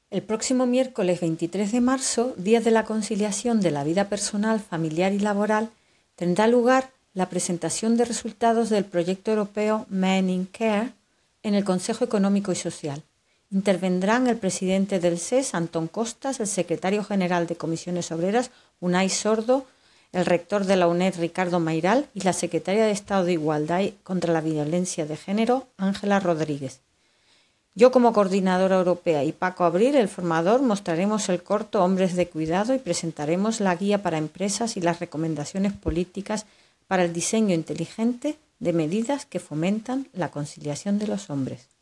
El próximo miércoles 23 de marzo, Día de la Conciliación de la Vida Personal, Familiar y Laboral, tendrá lugar la presentación de resultados del proyecto europeo Men in Care en el Consejo Económico y Social. Intervendrán el presidente del SES, Antón Costas, el secretario general de Comisiones Obreras, Unai Sordo, el rector de la UNED, Ricardo Mayral, y la secretaria de Estado de Igualdad contra la Violencia de Género, Ángela Rodríguez. Yo, como coordinadora europea, y Paco Abril, el formador, mostraremos el corto Hombres de Cuidado y presentaremos la guía para empresas y las recomendaciones políticas para el diseño inteligente de medidas que fomentan la conciliación de los hombres.